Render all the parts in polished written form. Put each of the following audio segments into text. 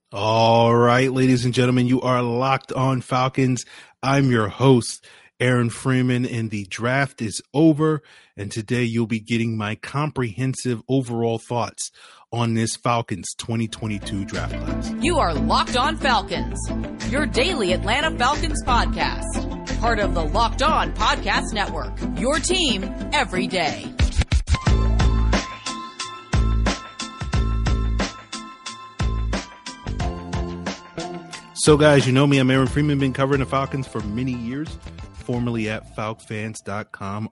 All right, ladies and gentlemen, you are locked on Falcons. I'm your host, Aaron Freeman, and the draft is over. And today you'll be getting my comprehensive overall thoughts on this Falcons 2022 draft class. You are Locked On Falcons, your daily Atlanta Falcons podcast. Part of the Locked On Podcast Network, your team every day. So, guys, you know me. I'm Aaron Freeman, been covering the Falcons for many years, formerly at FalcFans.com,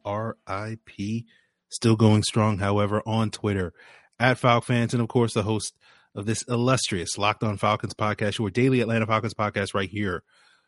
RIP. Still going strong, however, on Twitter, at FalcFans, and, of course, the host of this illustrious Locked On Falcons podcast, your daily Atlanta Falcons podcast right here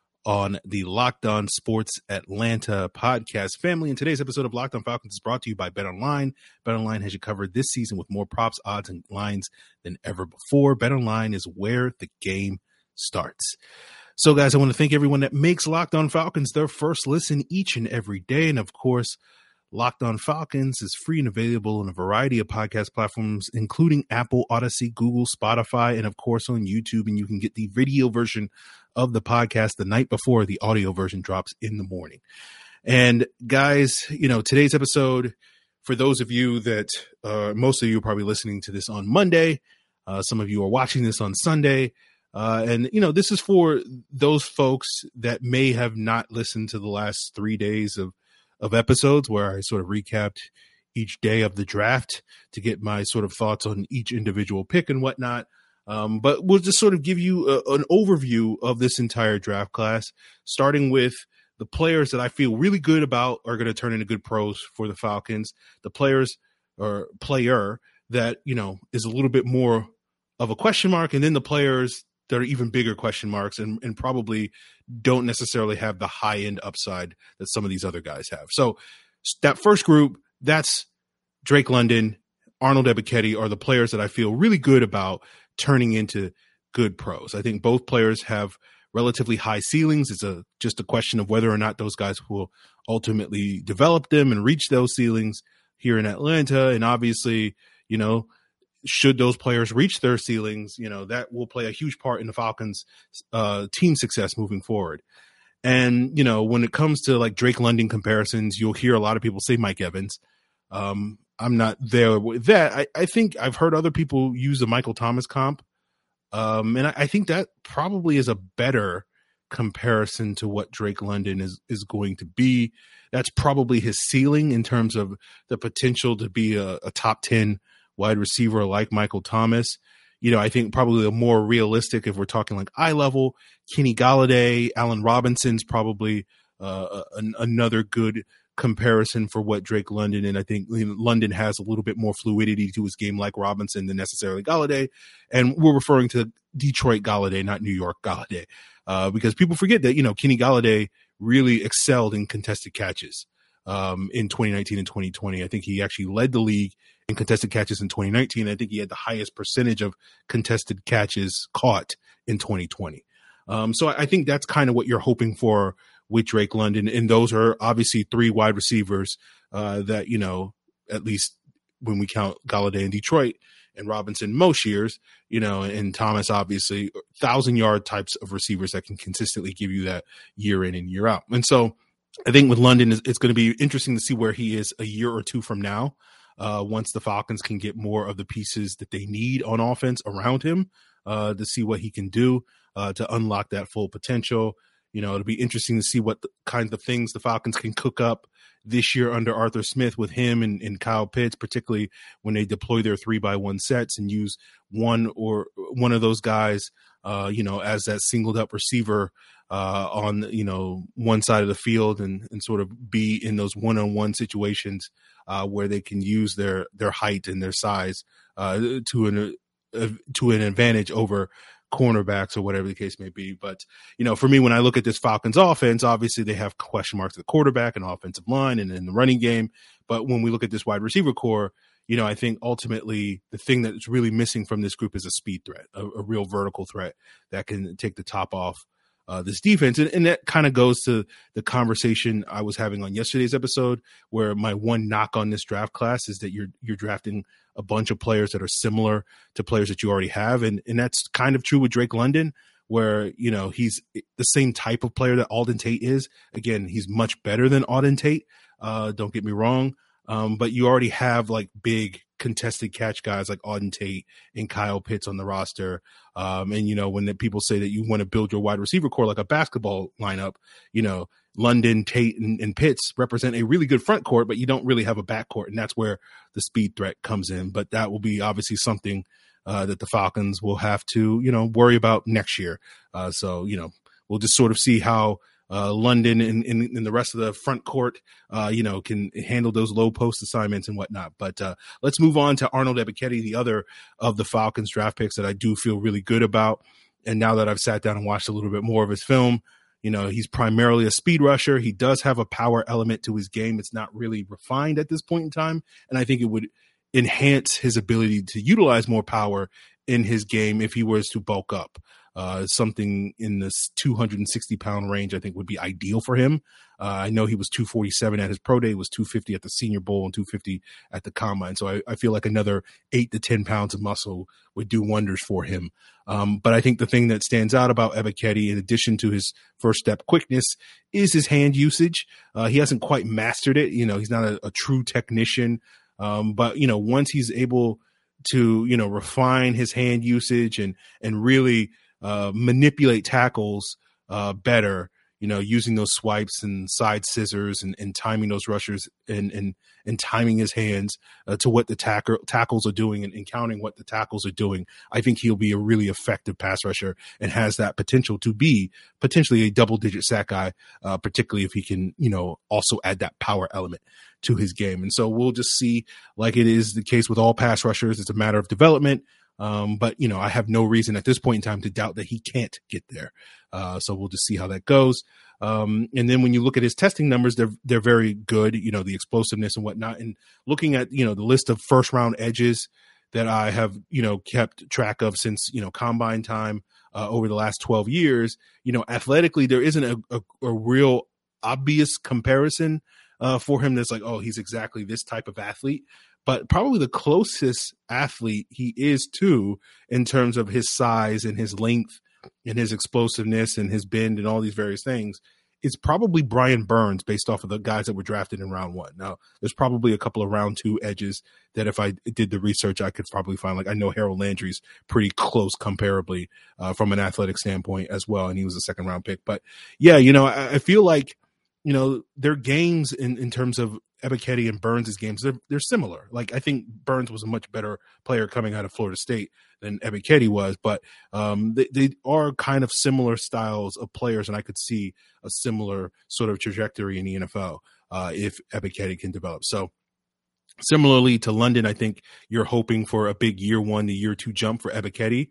on the Locked On Sports Atlanta podcast family. And today's episode of Locked On Falcons is brought to you by BetOnline. BetOnline has you covered this season with more props, odds, and lines than ever before. BetOnline is where the game starts. So, guys, I want to thank everyone that makes Locked On Falcons their first listen each and every day. And, of course, Locked On Falcons is free and available on a variety of podcast platforms, including Apple, Odyssey, Google, Spotify, and, of course, on YouTube. And you can get the video version of the podcast the night before the audio version drops in the morning. And, guys, you know, today's episode, for those of you that most of you are probably listening to this on Monday, some of you are watching this on Sunday. And, you know, this is for those folks that may have not listened to the last 3 days of episodes where I sort of recapped each day of the draft to get my sort of thoughts on each individual pick and whatnot. But we'll just sort of give you an overview of this entire draft class, starting with the players that I feel really good about are going to turn into good pros for the Falcons, the players or player that, you know, is a little bit more of a question mark, and then the players that are even bigger question marks and probably don't necessarily have the high-end upside that some of these other guys have. So that first group, that's Drake London, Arnold Ebiketie are the players that I feel really good about turning into good pros. I think both players have relatively high ceilings. It's just a question of whether or not those guys will ultimately develop them and reach those ceilings here in Atlanta. And obviously, you know, should those players reach their ceilings, you know, that will play a huge part in the Falcons' team success moving forward. And, you know, when it comes to like Drake London comparisons, you'll hear a lot of people say Mike Evans. I'm not there with that. I think I've heard other people use the Michael Thomas comp. And I think that probably is a better comparison to what Drake London is going to be. That's probably his ceiling in terms of the potential to be a top 10 wide receiver like Michael Thomas. You know, I think probably the more realistic, if we're talking like eye level, Kenny Golladay, Allen Robinson's probably another good comparison for what Drake London. And I think London has a little bit more fluidity to his game like Robinson than necessarily Golladay. And we're referring to Detroit Golladay, not New York Golladay, because people forget that, you know, Kenny Golladay really excelled in contested catches in 2019 and 2020. I think he actually led the league in contested catches in 2019. I think he had the highest percentage of contested catches caught in 2020. So I think that's kind of what you're hoping for with Drake London. And those are obviously three wide receivers that, you know, at least when we count Golladay in Detroit and Robinson most years, you know, and Thomas, obviously 1,000-yard types of receivers that can consistently give you that year in and year out. And so I think with London, it's going to be interesting to see where he is a year or two from now, once the Falcons can get more of the pieces that they need on offense around him to see what he can do to unlock that full potential. You know, it'll be interesting to see what kinds of things the Falcons can cook up this year under Arthur Smith with him and Kyle Pitts, particularly when they deploy their 3x1 sets and use one of those guys, you know, as that singled up receiver on, you know, one side of the field and sort of be in those one-on-one situations where they can use their height and their size to an advantage over cornerbacks or whatever the case may be. But, you know, for me, when I look at this Falcons offense, obviously they have question marks at the quarterback and offensive line and in the running game. But when we look at this wide receiver core, you know, I think ultimately the thing that's really missing from this group is a speed threat, a real vertical threat that can take the top off this defense. And that kind of goes to the conversation I was having on yesterday's episode, where my one knock on this draft class is that you're drafting a bunch of players that are similar to players that you already have. And that's kind of true with Drake London, where, you know, he's the same type of player that Auden Tate is. Again, he's much better than Auden Tate. Don't get me wrong. But you already have like big contested catch guys like Auden Tate and Kyle Pitts on the roster. And, you know, when the people say that you want to build your wide receiver core like a basketball lineup, you know, London, Tate, and Pitts represent a really good front court, but you don't really have a back court. And that's where the speed threat comes in. But that will be obviously something that the Falcons will have to, you know, worry about next year. So, you know, we'll just sort of see how London and the rest of the front court, you know, can handle those low post assignments and whatnot. But let's move on to Arnold Ebiketie, the other of the Falcons draft picks that I do feel really good about. And now that I've sat down and watched a little bit more of his film, you know, he's primarily a speed rusher. He does have a power element to his game. It's not really refined at this point in time. And I think it would enhance his ability to utilize more power in his game if he was to bulk up. Something in this 260-pound range, I think, would be ideal for him. I know he was 247 at his pro day, was 250 at the Senior Bowl, and 250 at the Combine. So I feel like another 8 to 10 pounds of muscle would do wonders for him. But I think the thing that stands out about Ebiketie, in addition to his first step quickness, is his hand usage. He hasn't quite mastered it. You know, he's not a true technician. But, you know, once he's able to, you know, refine his hand usage and really manipulate tackles better, you know, using those swipes and side scissors and timing those rushers and timing his hands to what the tackles are doing and counting what the tackles are doing. I think he'll be a really effective pass rusher and has that potential to be potentially a double-digit sack guy, particularly if he can, you know, also add that power element to his game. And so we'll just see, like it is the case with all pass rushers, it's a matter of development. But, you know, I have no reason at this point in time to doubt that he can't get there. So we'll just see how that goes. And then when you look at his testing numbers, they're very good, you know, the explosiveness and whatnot. And looking at, you know, the list of first round edges that I have, you know, kept track of since, you know, Combine time over the last 12 years, you know, athletically, there isn't a real obvious comparison for him that's like, oh, he's exactly this type of athlete. But probably the closest athlete he is to in terms of his size and his length and his explosiveness and his bend and all these various things is probably Brian Burns, based off of the guys that were drafted in round 1. Now, there's probably a couple of round 2 edges that if I did the research, I could probably find. Like, I know Harold Landry's pretty close comparably from an athletic standpoint as well, and he was a second round pick. But yeah, you know, I feel like, you know, their games in terms of Ebiketie and Burns' games, they're similar. Like, I think Burns was a much better player coming out of Florida State than Ebiketie was, but they are kind of similar styles of players, and I could see a similar sort of trajectory in the NFL if Ebiketie can develop. So similarly to London, I think you're hoping for a big year 1 to year 2 jump for Ebiketie.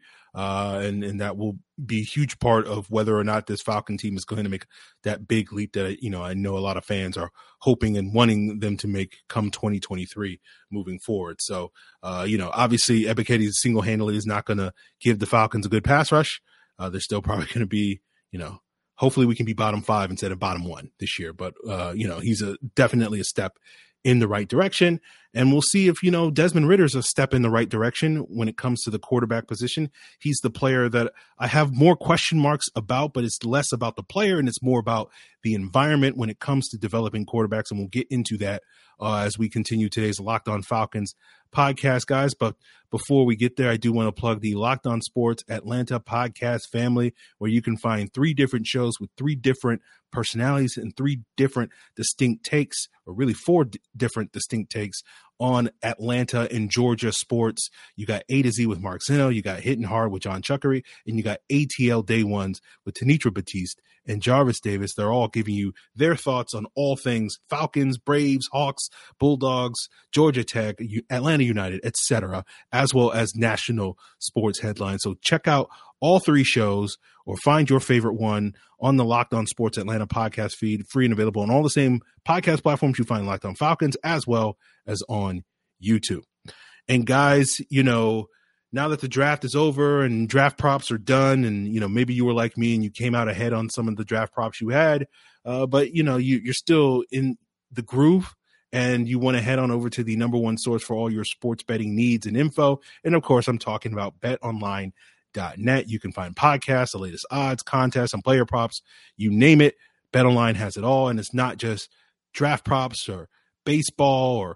And that will be a huge part of whether or not this Falcon team is going to make that big leap that, you know, I know a lot of fans are hoping and wanting them to make come 2023 moving forward. So, you know, obviously Ebiketie single-handedly is not going to give the Falcons a good pass rush. They're still probably going to be, you know, hopefully we can be bottom 5 instead of bottom 1 this year. But, you know, he's definitely a step in the right direction. And we'll see if, you know, Desmond Ritter's a step in the right direction when it comes to the quarterback position. He's the player that I have more question marks about, but it's less about the player and it's more about the environment when it comes to developing quarterbacks. And we'll get into that as we continue today's Locked On Falcons podcast, guys. But before we get there, I do want to plug the Locked On Sports Atlanta podcast family, where you can find 3 different shows with 3 different personalities and 3 different distinct takes, or really 4 different distinct takes on Atlanta and Georgia sports. You got A to Z with Mark Zeno, you got Hitting Hard with John Chuckery, and you got ATL Day Ones with Tanitra Batiste and Jarvis Davis. They're all giving you their thoughts on all things Falcons, Braves, Hawks, Bulldogs, Georgia Tech, Atlanta United, etc., as well as national sports headlines. So check out all 3 shows or find your favorite one on the Locked On Sports Atlanta podcast feed, free and available on all the same podcast platforms you find Locked On Falcons, as well as on YouTube. And guys, you know, now that the draft is over and draft props are done, and, you know, maybe you were like me and you came out ahead on some of the draft props you had, but, you know, you're still in the groove and you want to head on over to the number one source for all your sports betting needs and info. And of course, I'm talking about betonline.net. You can find podcasts, the latest odds, contests, and player props. You name it, BetOnline has it all. And it's not just draft props or baseball or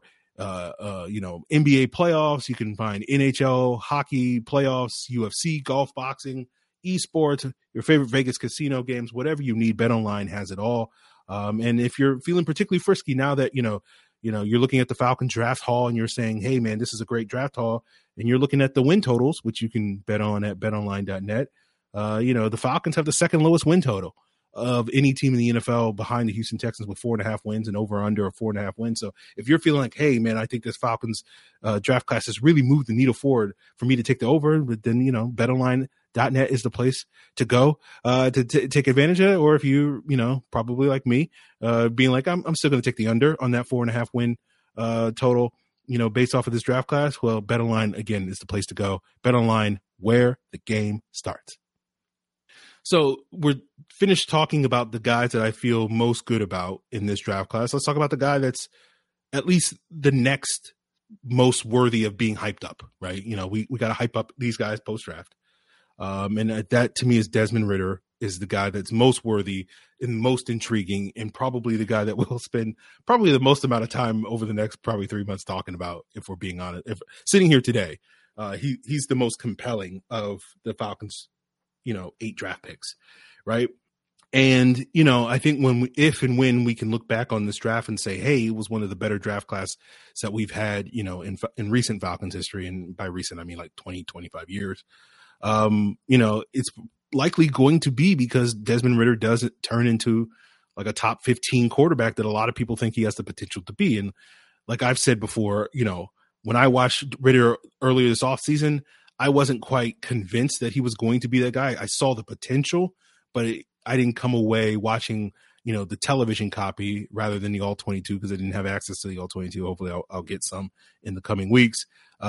NBA playoffs. You can find NHL, hockey playoffs, UFC, golf, boxing, esports, your favorite Vegas casino games, whatever you need. BetOnline has it all. And if you're feeling particularly frisky now that you're looking at the Falcons draft haul and you're saying, hey man, this is a great draft haul, and you're looking at the win totals, which you can bet on at betonline.net. The Falcons have the second lowest win total of any team in the NFL, behind the Houston Texans with 4.5 wins and over under 4.5 wins. So if you're feeling like, hey man, I think this Falcons draft class has really moved the needle forward for me to take the over, but then, betonline.net is the place to go to take advantage of it. Or if you, probably like me, being like, I'm still going to take the under on that 4.5 win total, based off of this draft class. Well, BetOnline, again, is the place to go. BetOnline, where the game starts. So we're finished talking about the guys that I feel most good about in this draft class. Let's talk about the guy that's at least the next most worthy of being hyped up, right? We got to hype up these guys post-draft. And that to me is Desmond Ridder is the guy that's most worthy and most intriguing, and probably the guy that we'll spend probably the most amount of time over the next probably 3 months talking about, if we're being honest. If sitting here today, he's the most compelling of the Falcons, 8 draft picks, right? And, I think if and when we can look back on this draft and say, hey, it was one of the better draft classes that we've had, in recent Falcons history. And by recent, I mean like 20, 25 years. It's likely going to be because Desmond Ridder doesn't turn into like a top 15 quarterback that a lot of people think he has the potential to be. And like I've said before, when I watched Ridder earlier this offseason, I wasn't quite convinced that he was going to be that guy. I saw the potential, but I didn't come away watching, the television copy rather than the All 22 because I didn't have access to the All 22. Hopefully I'll get some in the coming weeks.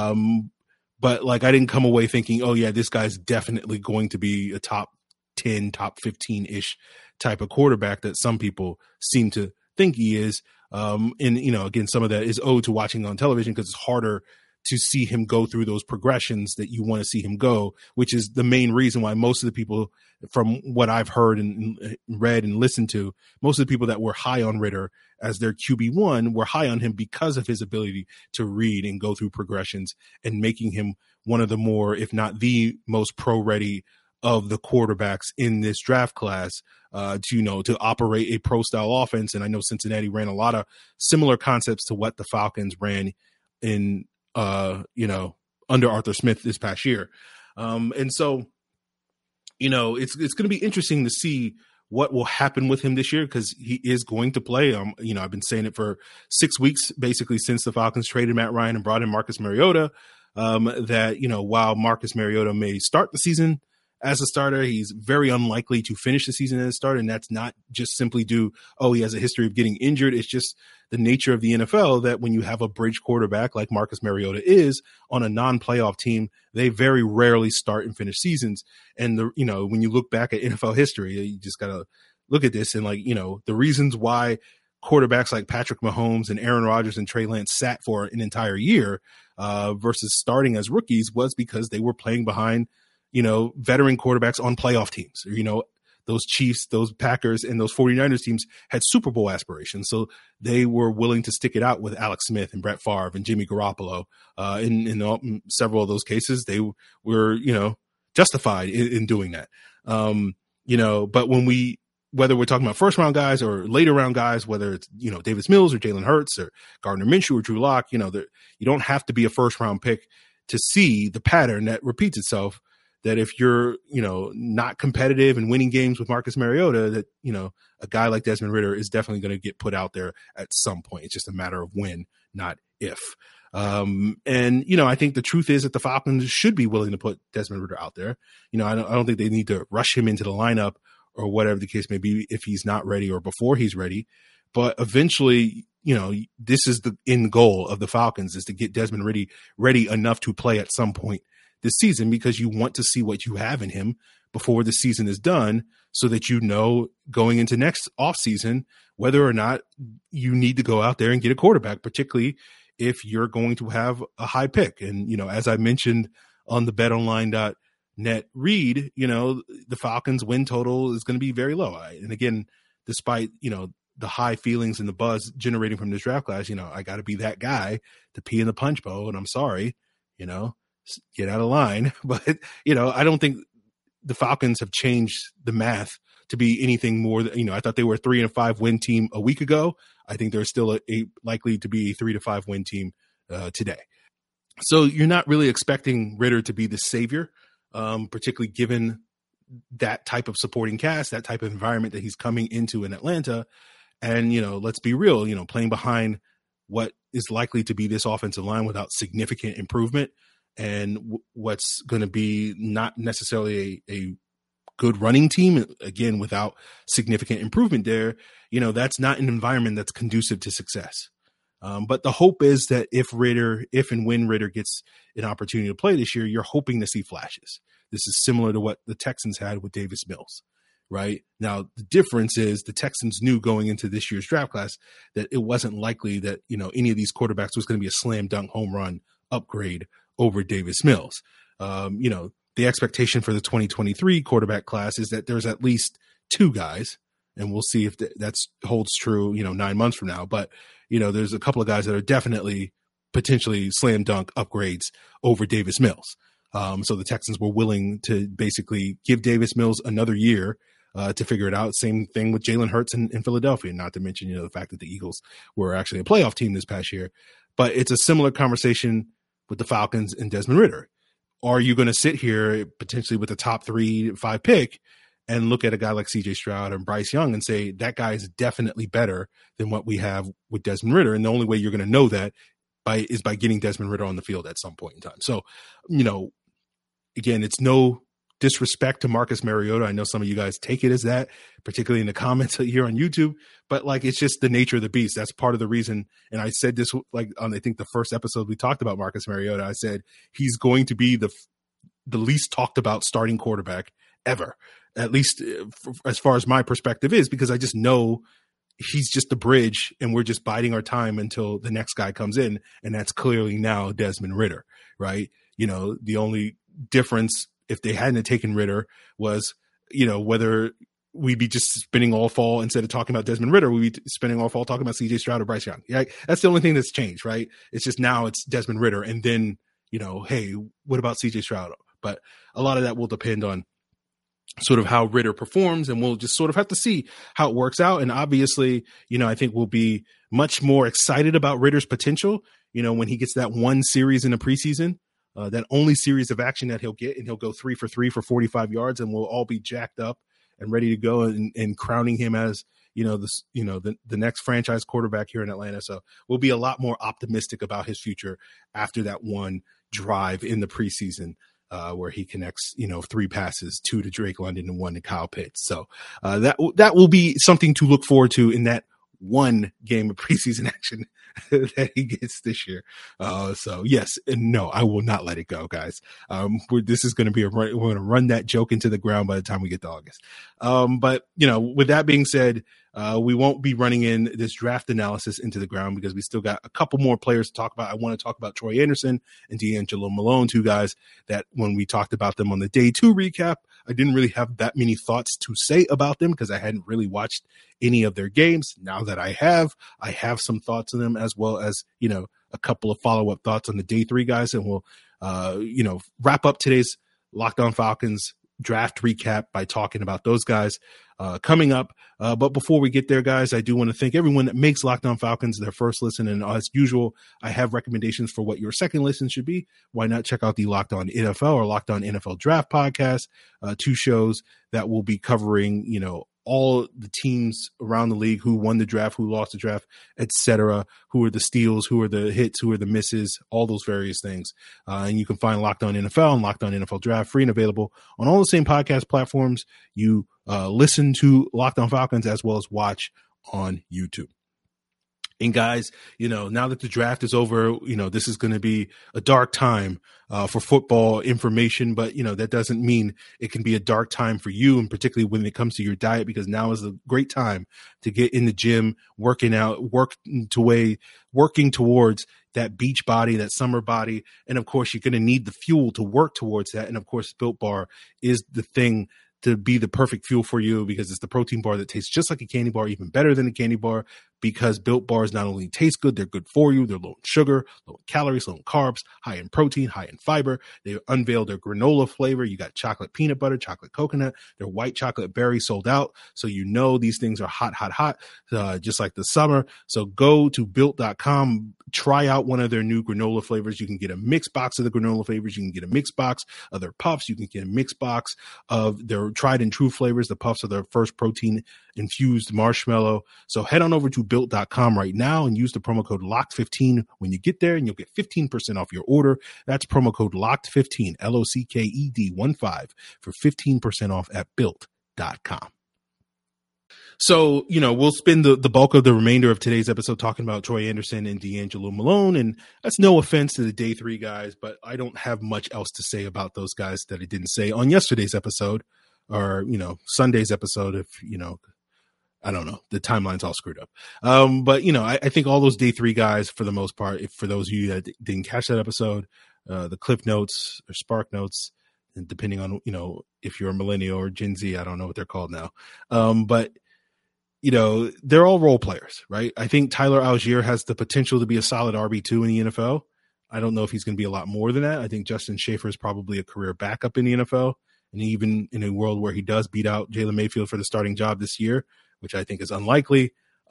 But like, I didn't come away thinking, oh yeah, this guy's definitely going to be a top 10, top 15-ish type of quarterback that some people seem to think he is. And, again, some of that is owed to watching on television because it's harder to see him go through those progressions that you want to see him go, which is the main reason why most of the people, from what I've heard and read and listened to, most of the people that were high on Ridder as their QB1 were high on him because of his ability to read and go through progressions and making him one of the more, if not the most pro-ready of the quarterbacks in this draft class to operate a pro-style offense. And I know Cincinnati ran a lot of similar concepts to what the Falcons ran in under Arthur Smith this past year. And so, it's going to be interesting to see what will happen with him this year because he is going to play. I've been saying it for 6 weeks, basically since the Falcons traded Matt Ryan and brought in Marcus Mariota, that, while Marcus Mariota may start the season as a starter, he's very unlikely to finish the season as a starter. And that's not just simply due, he has a history of getting injured. It's just the nature of the NFL that when you have a bridge quarterback like Marcus Mariota is on a non-playoff team, they very rarely start and finish seasons. And when you look back at NFL history, you just got to look at this and the reasons why quarterbacks like Patrick Mahomes and Aaron Rodgers and Trey Lance sat for an entire year versus starting as rookies was because they were playing behind veteran quarterbacks on playoff teams. Those Chiefs, those Packers, and those 49ers teams had Super Bowl aspirations. So they were willing to stick it out with Alex Smith and Brett Favre and Jimmy Garoppolo. In several of those cases, they were, justified in doing that. But whether we're talking about first round guys or later round guys, whether it's, Davis Mills or Jalen Hurts or Gardner Minshew or Drew Lock, you don't have to be a first round pick to see the pattern that repeats itself. That if you're, not competitive and winning games with Marcus Mariota, that, a guy like Desmond Ridder is definitely going to get put out there at some point. It's just a matter of when, not if. And I think the truth is that the Falcons should be willing to put Desmond Ridder out there. I don't think they need to rush him into the lineup or whatever the case may be if he's not ready or before he's ready. But eventually, this is the end goal of the Falcons is to get Desmond ready enough to play at some point this season because you want to see what you have in him before the season is done so that you know going into next offseason whether or not you need to go out there and get a quarterback, particularly if you're going to have a high pick. And, as I mentioned on the betonline.net read, the Falcons win total is going to be very low. And again, despite, the high feelings and the buzz generating from this draft class, I got to be that guy to pee in the punch bowl. And I'm sorry, get out of line. But, I don't think the Falcons have changed the math to be anything more than, I thought they were a 3-5 win team a week ago. I think they're still likely to be a 3-5 win team today. So you're not really expecting Ridder to be the savior, particularly given that type of supporting cast, that type of environment that he's coming into in Atlanta. And, let's be real, playing behind what is likely to be this offensive line without significant improvement and what's going to be not necessarily a good running team, again, without significant improvement there, that's not an environment that's conducive to success. But the hope is that if and when Ridder gets an opportunity to play this year, you're hoping to see flashes. This is similar to what the Texans had with Davis Mills, right? Now, the difference is the Texans knew going into this year's draft class that it wasn't likely that, any of these quarterbacks was going to be a slam dunk home run upgrade over Davis Mills. The expectation for the 2023 quarterback class is that there's at least two guys, and we'll see if that holds true, 9 months from now. But, there's a couple of guys that are definitely potentially slam dunk upgrades over Davis Mills. So the Texans were willing to basically give Davis Mills another year to figure it out. Same thing with Jalen Hurts in Philadelphia, not to mention, the fact that the Eagles were actually a playoff team this past year. But it's a similar conversation with the Falcons and Desmond Ridder. Are you going to sit here potentially with a top 3-5 pick and look at a guy like CJ Stroud and Bryce Young and say that guy is definitely better than what we have with Desmond Ridder? And the only way you're going to know that is by getting Desmond Ridder on the field at some point in time. So, again, it's no disrespect to Marcus Mariota. I know some of you guys take it as that, particularly in the comments here on YouTube, but it's just the nature of the beast. That's part of the reason. And I said this on, I think the first episode we talked about Marcus Mariota, I said, he's going to be the least talked about starting quarterback ever, at least as far as my perspective is, because I just know he's just the bridge and we're just biding our time until the next guy comes in. And that's clearly now Desmond Ridder, right? The only difference if they hadn't taken Ridder was, whether we'd be just spending all fall instead of talking about Desmond Ridder, we'd be spending all fall talking about CJ Stroud or Bryce Young. Yeah, that's the only thing that's changed, right? It's just now it's Desmond Ridder. And then, hey, what about CJ Stroud? But a lot of that will depend on sort of how Ridder performs, and we'll just sort of have to see how it works out. And obviously, I think we'll be much more excited about Ridder's potential, when he gets that one series in the preseason. That only series of action that he'll get, and he'll go 3 for 3 for 45 yards, and we'll all be jacked up and ready to go and crowning him as, the next franchise quarterback here in Atlanta. So we'll be a lot more optimistic about his future after that one drive in the preseason where he connects, 3 passes, 2 to Drake London and 1 to Kyle Pitts. So that will be something to look forward to in that one game of preseason action that he gets this year. So yes and no, I will not let it go, guys. This is going to be we're going to run that joke into the ground by the time we get to August. But with that being said, we won't be running in this draft analysis into the ground because we still got a couple more players to talk about. I want to talk about Troy Anderson and D'Angelo Malone, 2 guys that when we talked about them on the day 2 recap, I didn't really have that many thoughts to say about them because I hadn't really watched any of their games. Now that I have some thoughts on them, as well as, a couple of follow-up thoughts on the day 3 guys. And we'll, wrap up today's Locked On Falcons draft recap by talking about those guys coming up. But before we get there, guys, I do want to thank everyone that makes Locked On Falcons their first listen. And as usual, I have recommendations for what your second listen should be. Why not check out the Locked On NFL or Locked On NFL Draft podcast, 2 shows that will be covering, all the teams around the league, who won the draft, who lost the draft, etc., who are the steals, who are the hits, who are the misses, all those various things. And you can find Locked On NFL and Locked On NFL Draft free and available on all the same podcast platforms you listen to Locked On Falcons as well as watch on YouTube. And guys, now that the draft is over, this is going to be a dark time for football information, but that doesn't mean it can be a dark time for you, and particularly when it comes to your diet, because now is a great time to get in the gym, working out, working towards that beach body, that summer body. And of course, you're going to need the fuel to work towards that. And of course, Built Bar is the thing to be the perfect fuel for you, because it's the protein bar that tastes just like a candy bar, even better than a candy bar, because Built Bars not only taste good, they're good for you. They're low in sugar, low in calories, low in carbs, high in protein, high in fiber. They unveiled their granola flavor. You got chocolate peanut butter, chocolate coconut. Their white chocolate berry sold out. So these things are hot, just like the summer. So go to Built.com, try out one of their new granola flavors. You can get a mixed box of the granola flavors. You can get a mixed box of their puffs. You can get a mixed box of their tried and true flavors. The puffs are their first protein infused marshmallow. So head on over to Built.com right now and use the promo code LOCKED15 when you get there, and you'll get 15% off your order. That's promo code LOCKED15, LOCKED15, for 15% off at Built.com. So, we'll spend the bulk of the remainder of today's episode talking about Troy Anderson and D'Angelo Malone. And that's no offense to the day 3 guys, but I don't have much else to say about those guys that I didn't say on yesterday's episode, or, Sunday's episode, if, I don't know, the timeline's all screwed up. But, I think all those day 3 guys, for the most part, for those of you that didn't catch that episode, the Cliff Notes or Spark Notes, and depending on, if you're a millennial or Gen Z, I don't know what they're called now. But they're all role players, right? I think Tyler Algier has the potential to be a solid RB2 in the NFL. I don't know if he's going to be a lot more than that. I think Justin Schaefer is probably a career backup in the NFL. And even in a world where he does beat out Jalen Mayfield for the starting job this year, which I think is unlikely,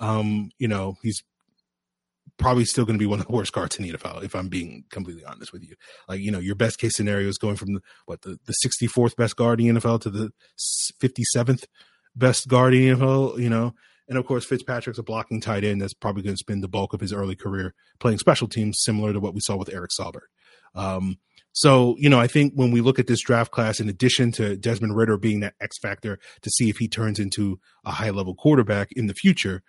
he's probably still going to be one of the worst guards in the NFL, if I'm being completely honest with you. Like, your best case scenario is going from the 64th best guard in the NFL to the 57th best guard in the NFL, and of course Fitzpatrick's a blocking tight end that's probably going to spend the bulk of his early career playing special teams, similar to what we saw with Eric Saubert. So, I think when we look at this draft class, in addition to Desmond Ridder being that X factor to see if he turns into a high level quarterback in the future,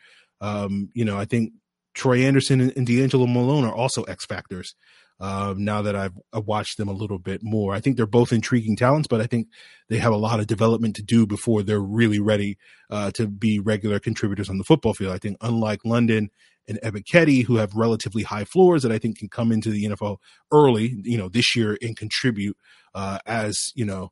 I think Troy Anderson and D'Angelo Malone are also X factors. Now that I've watched them a little bit more, I think they're both intriguing talents, but I think they have a lot of development to do before they're really ready to be regular contributors on the football field. I think unlike London and Ebiketie, who have relatively high floors that I think can come into the NFL early, this year and contribute as,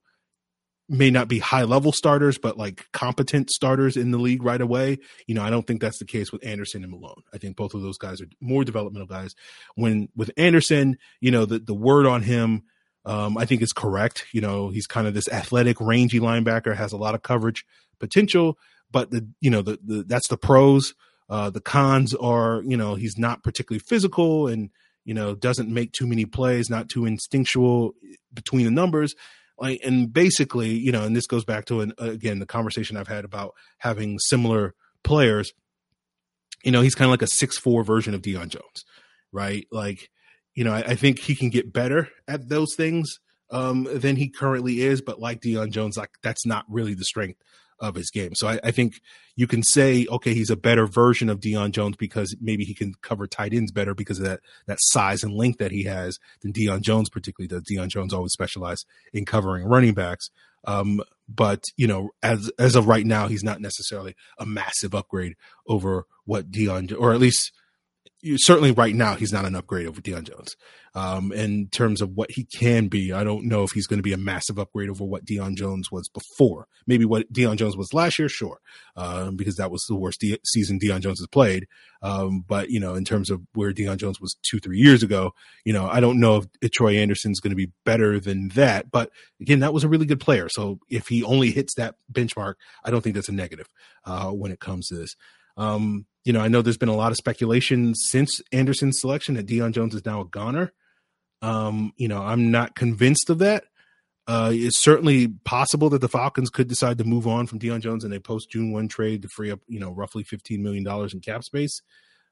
may not be high level starters, but like competent starters in the league right away. I don't think that's the case with Anderson and Malone. I think both of those guys are more developmental guys. When with Anderson, the word on him, I think is correct. He's kind of this athletic, rangy linebacker, has a lot of coverage potential, but that's the pros. The cons are, he's not particularly physical and, doesn't make too many plays, not too instinctual between the numbers. And basically, and this goes back to, again, the conversation I've had about having similar players, he's kind of like a 6'4" version of Deion Jones, right? Like, I think he can get better at those things than he currently is. But like Deion Jones, like that's not really the strength of his game. So I think you can say, okay, he's a better version of Deion Jones because maybe he can cover tight ends better because of that size and length that he has than Deion Jones particularly does. Deion Jones always specialized in covering running backs. But as of right now, he's not necessarily a massive upgrade over what Deion, or at least certainly right now, he's not an upgrade over Deion Jones. In terms of what he can be, I don't know if he's going to be a massive upgrade over what Deion Jones was before. Maybe what Deion Jones was last year, sure, because that was the worst season Deion Jones has played. But, in terms of where Deion Jones was 2-3 years ago, I don't know if Troy Anderson's going to be better than that. But again, that was a really good player. So if he only hits that benchmark, I don't think that's a negative when it comes to this. I know there's been a lot of speculation since Anderson's selection that Deion Jones is now a goner. I'm not convinced of that. It's certainly possible that the Falcons could decide to move on from Deion Jones in a post-June 1 trade to free up, roughly $15 million in cap space.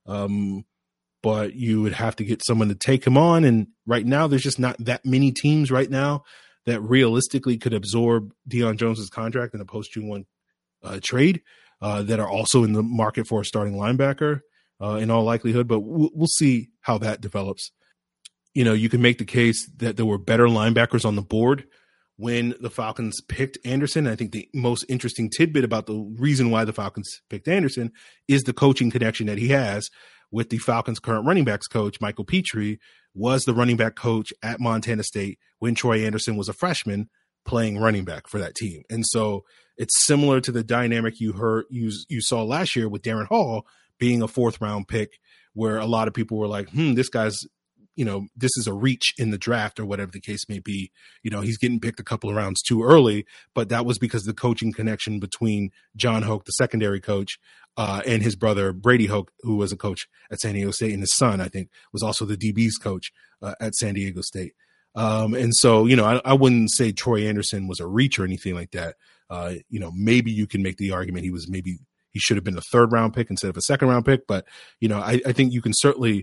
But you would have to get someone to take him on. And right now, there's just not that many teams right now that realistically could absorb Deion Jones's contract in a post-June 1 trade. That are also in the market for a starting linebacker. in all likelihood, but we'll see how that develops. You know, you can make the case that there were better linebackers on the board when the Falcons picked Anderson. I think the most interesting tidbit about the reason why the Falcons picked Anderson is the coaching connection that he has with the Falcons' current running backs coach. Michael Petrie was the running back coach at Montana State when Troy Anderson was a freshman playing running back for that team. And so it's similar to the dynamic you saw last year with Darren Hall being a 4th round pick, where a lot of people were like, this guy's, you know, this is a reach in the draft or whatever the case may be. You know, he's getting picked a couple of rounds too early, but that was because of the coaching connection between John Hoke, the secondary coach, and his brother Brady Hoke, who was a coach at San Diego State, and his son, I think, was also the DB's coach at San Diego State. And so, you know, I wouldn't say Troy Anderson was a reach or anything like that. You know, maybe you can make the argument he should have been a 3rd round pick instead of a 2nd round pick. But, you know, I think you can certainly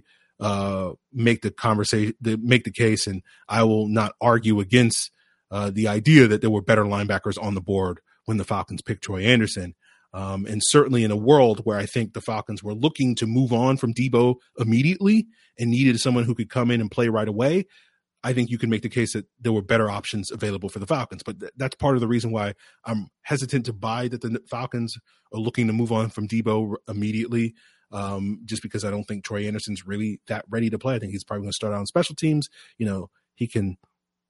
make the case, and I will not argue against the idea that there were better linebackers on the board when the Falcons picked Troy Anderson. And certainly in a world where I think the Falcons were looking to move on from Debo immediately and needed someone who could come in and play right away, I think you can make the case that there were better options available for the Falcons. But that's part of the reason why I'm hesitant to buy that the Falcons are looking to move on from Debo immediately, just because I don't think Troy Anderson's really that ready to play. I think he's probably going to start out on special teams. You know, he can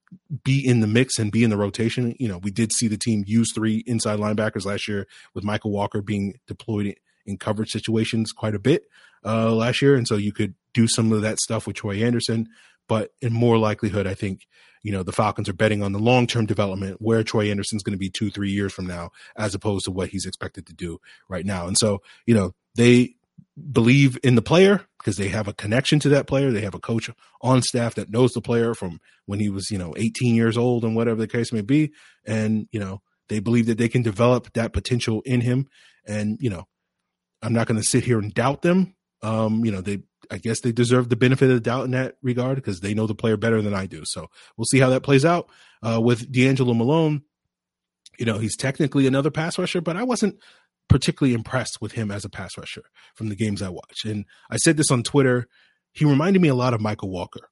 be in the mix and be in the rotation. You know, we did see the team use 3 inside linebackers last year, with Michael Walker being deployed in coverage situations quite a bit last year. And so you could do some of that stuff with Troy Anderson. But in more likelihood, I think, you know, the Falcons are betting on the long-term development where Troy Anderson's going to be 2-3 years from now, as opposed to what he's expected to do right now. And so, you know, they believe in the player because they have a connection to that player. They have a coach on staff that knows the player from when he was, you know, 18 years old and whatever the case may be. And, you know, they believe that they can develop that potential in him. And, you know, I'm not going to sit here and doubt them. You know, I guess they deserve the benefit of the doubt in that regard because they know the player better than I do. So we'll see how that plays out with D'Angelo Malone. You know, he's technically another pass rusher, but I wasn't particularly impressed with him as a pass rusher from the games I watched. And I said this on Twitter. He reminded me a lot of Michael Walker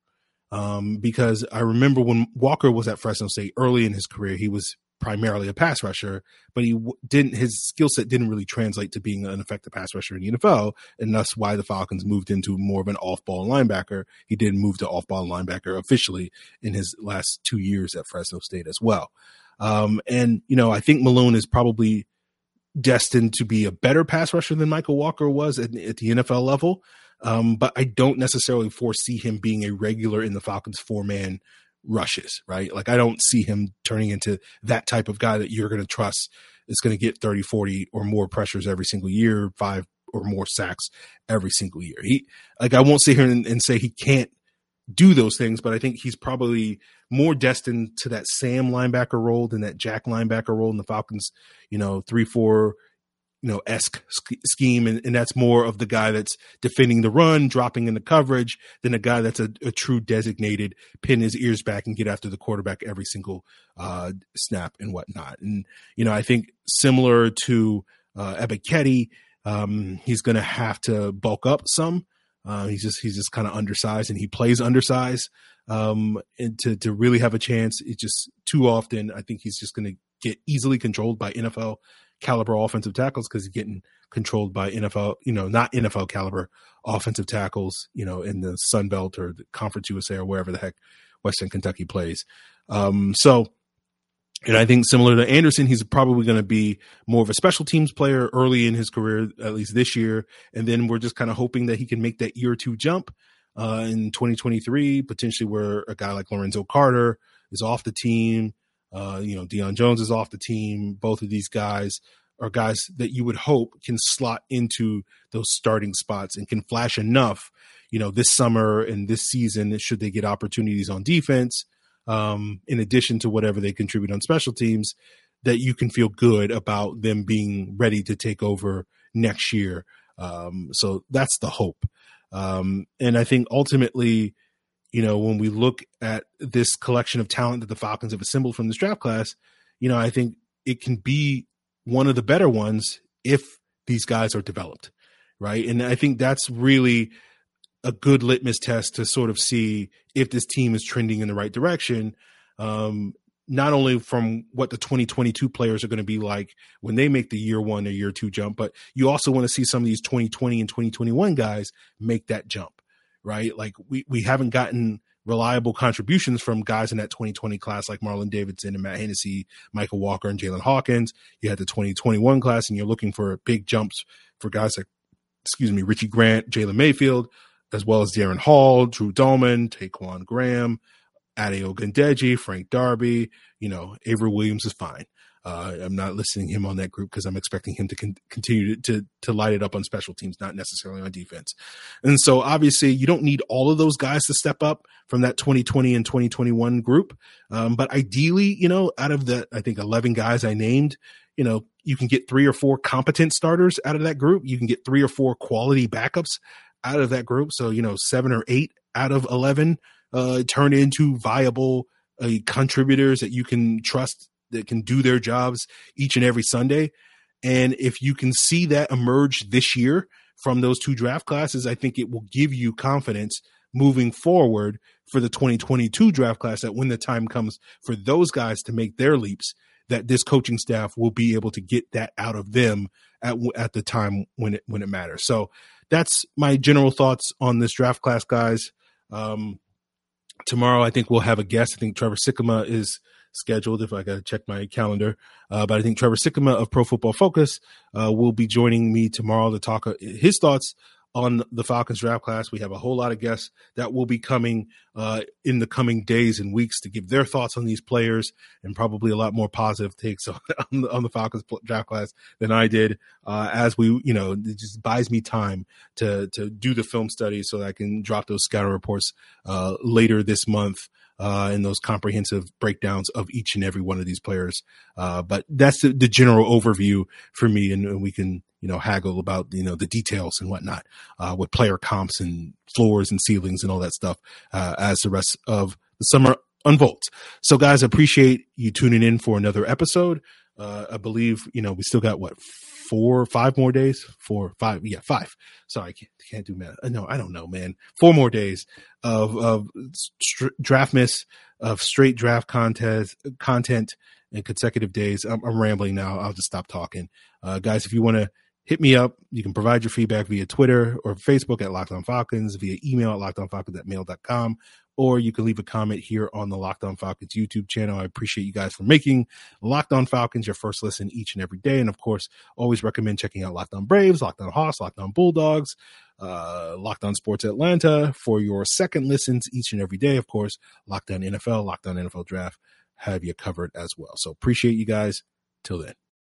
because I remember when Walker was at Fresno State early in his career, he was primarily a pass rusher, but his skill set didn't really translate to being an effective pass rusher in the NFL, and that's why the Falcons moved into more of an off-ball linebacker. He did move to off-ball linebacker officially in his last 2 years at Fresno State as well. And, you know, I think Malone is probably destined to be a better pass rusher than Michael Walker was at the NFL level, but I don't necessarily foresee him being a regular in the Falcons 4-man rushes, right? Like, I don't see him turning into that type of guy that you're going to trust is going to get 30, 40 or more pressures every single year, 5 or more sacks every single year. I won't sit here and say he can't do those things, but I think he's probably more destined to that Sam linebacker role than that Jack linebacker role in the Falcons, you know, 3-4, you know, esque scheme. And that's more of the guy that's defending the run, dropping into coverage than a guy that's a true designated pin his ears back and get after the quarterback every single snap and whatnot. And, you know, I think similar to Ebiketie, he's going to have to bulk up some. He's just kind of undersized, and he plays undersized. And to really have a chance, it's just too often, I think he's just going to get easily controlled by NFL caliber offensive tackles because he's getting controlled by NFL, you know, not NFL caliber offensive tackles, you know, in the Sun Belt or the Conference USA or wherever the heck Western Kentucky plays. So, and I think similar to Anderson, he's probably going to be more of a special teams player early in his career, at least this year. And then we're just kind of hoping that he can make that year or two jump in 2023, potentially where a guy like Lorenzo Carter is off the team. You know, Deion Jones is off the team. Both of these guys are guys that you would hope can slot into those starting spots and can flash enough, you know, this summer and this season, should they get opportunities on defense, in addition to whatever they contribute on special teams, that you can feel good about them being ready to take over next year. So that's the hope. And I think ultimately, you know, when we look at this collection of talent that the Falcons have assembled from this draft class, you know, I think it can be one of the better ones if these guys are developed. right? And I think that's really a good litmus test to sort of see if this team is trending in the right direction. Not only from what the 2022 players are going to be like when they make the year 1 or year 2 jump, but you also want to see some of these 2020 and 2021 guys make that jump, right? Like we haven't gotten reliable contributions from guys in that 2020 class like Marlon Davidson and Matt Hennessy, Michael Walker, and Jalen Hawkins. You had the 2021 class, and you're looking for big jumps for guys like, Richie Grant, Jalen Mayfield, as well as Darren Hall, Drew Dahlman, Taquan Graham, Ade Ogundeji, Frank Darby. Avery Williams is fine. I'm not listing him on that group because I'm expecting him to continue to light it up on special teams, not necessarily on defense. And so obviously you don't need all of those guys to step up from that 2020 and 2021 group. But ideally, out of the, I think 11 guys I named, you can get 3 or 4 competent starters out of that group. You can get 3 or 4 quality backups out of that group. So, 7 or 8 out of 11 turn into viable contributors that you can trust, that can do their jobs each and every Sunday. And if you can see that emerge this year from those 2 draft classes, I think it will give you confidence moving forward for the 2022 draft class, that when the time comes for those guys to make their leaps, that this coaching staff will be able to get that out of them at the time when it matters. So that's my general thoughts on this draft class, guys. Tomorrow, I think we'll have a guest. I think Trevor Sikkema is scheduled, if I got to check my calendar. But I think Trevor Sikkema of Pro Football Focus will be joining me tomorrow to talk his thoughts on the Falcons draft class. We have a whole lot of guests that will be coming in the coming days and weeks to give their thoughts on these players, and probably a lot more positive takes on the Falcons draft class than I did. As we, it just buys me time to do the film study so that I can drop those scouting reports later this month. And those comprehensive breakdowns of each and every one of these players. But that's the general overview for me. And we can, haggle about, the details and whatnot, with player comps and floors and ceilings and all that stuff, as the rest of the summer unfolds. So guys, I appreciate you tuning in for another episode. I believe, we still got 5 more days, 5. Sorry, I can't do math. No, I don't know, man. 4 more days of draft miss, of straight draft content and consecutive days. I'm rambling now. I'll just stop talking. Guys, if you want to hit me up, you can provide your feedback via Twitter or Facebook at Locked On Falcons, via email at lockedonfalcons@mail.com, or you can leave a comment here on the Locked On Falcons YouTube channel. I appreciate you guys for making Locked On Falcons your first listen each and every day. And of course, always recommend checking out Locked On Braves, Locked On Hawks, Locked On Bulldogs, Locked On Sports Atlanta for your second listens each and every day. Of course, Locked On NFL, Locked On NFL Draft have you covered as well. So appreciate you guys. Till then.